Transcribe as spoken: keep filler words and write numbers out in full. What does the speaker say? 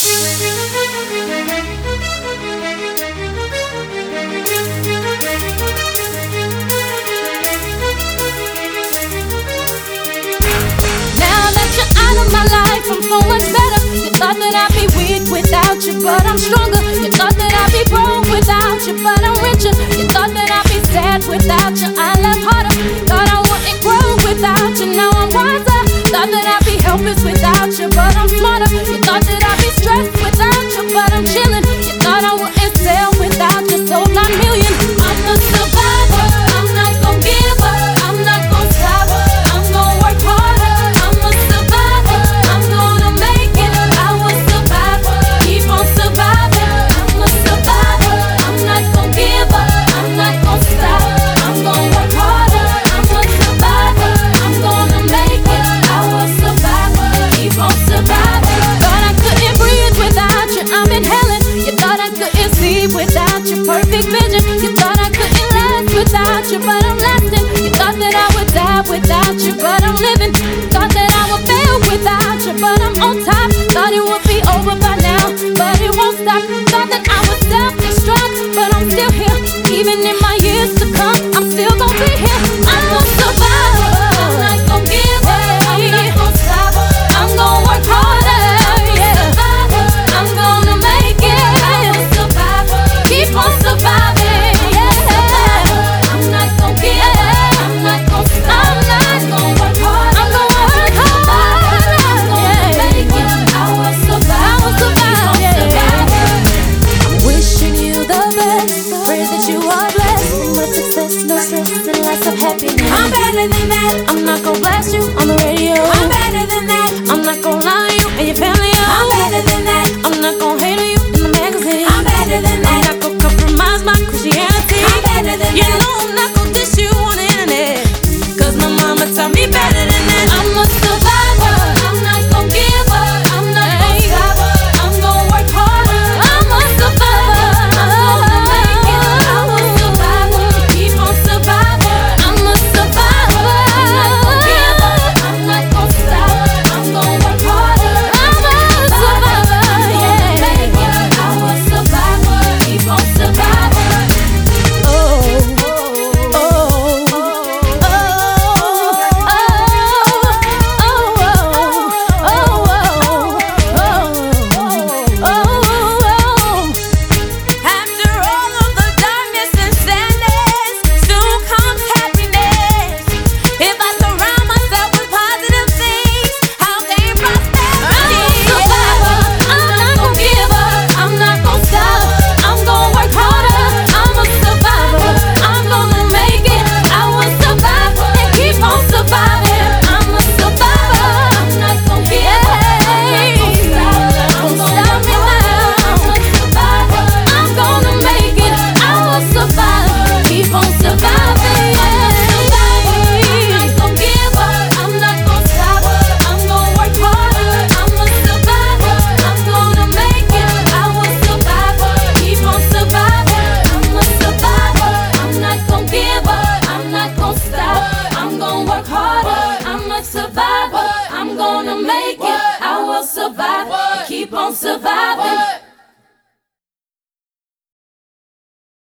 I'm so much better. You thought that I'd be weak without you, but I'm stronger. You thought that I'd be broke without you, but I'm richer. You thought that I'd be sad without you, I laugh harder. Thought I wouldn't grow without you, now I'm wiser. Thought that I'd be helpless without you, but I'm smarter. You thought that I'd be stressed without you, but I'm chilling. You thought I wouldn't sell without you, sold nine million. I'm a survivor, I'm not gon' give up, I'm not gon' stop, I'm gon' work harder. I'm a survivor, I'm gonna make it, I will survive, keep on surviving. I'm a survivor, I'm not gon' give up, I'm not gon' stop, I'm gon' work harder. I'm a survivor, I'm gonna make it, I will survive, keep on surviving. Thought I couldn't breathe without you, I'm inhaling. You thought I couldn't see without your perfect vision. You thought I couldn't last without you, but I'm lasting. You thought that I would die without you, but I'm living. Thought that I would fail without you, but I'm on top. Thought it would be over by now, but it won't stop. Thought that I would self-destruct, but I'm still here. Even in my years to come, I'm still gonna be here. I'm a survivor, I'm not gonna give up, I'm not gonna stop, I'm gonna work harder. Yeah, I'm gonna make it, I'm a survivor, keep on surviving. Yeah, I'm not gonna give up, I'm not gonna stop, I'm not gonna work hard, I'm gonna work hard. I'm gonna make it, I will survive, I will survive. Yeah, I'm wishing you the best. Pray that you are blessed with success, no stress, and lots of happiness. I'm better than that. I'm not gonna blast you on the radio. I'm better than that. I'm not gonna lie to you and your family. I'm better than that. I'm not gonna hate on you in the magazine. I'm better than that. I'm not gonna compromise my Christianity. I'm better than you that. You know I'm not gonna diss you on the internet, cause my mama taught me better than that. I'm a survivor, I'm not gonna give up, I'm not gonna stop, I'm gonna work harder. I'm a survivor, I'm gonna make it, I will survive, keep on surviving. I'm a survivor, I'm not gonna give up, I'm not gonna stop, I'm gonna work harder. I'm a survivor, yeah, make it, I will survive, keep on surviving. Oh, oh, oh, oh, after all of the darkness and sadness, soon comes happiness. If I surround myself with positive things, I'll gain prosperity. I'm a survivor, I'm not gonna give up, I'm not gonna stop, I'm gonna work harder. I'm a survivor, I'm gonna make it, I will survive and keep on surviving. I'm a survivor, I'm not gonna give up, I'm not gonna stop, I'm gonna stop me now. I'm a survivor, I'm gonna make it, I will survive, keep on surviving. I'm not gonna give up, I'm not gonna stop, I'm gonna work harder. I'm a survivor, I'm gonna make it, I will survive, keep on surviving. I'm a survivor, I'm not gonna give up, I'm not gonna stop, I'm gonna work harder. I'm a survivor, I'm gonna make it, I will survive, keep on surviving.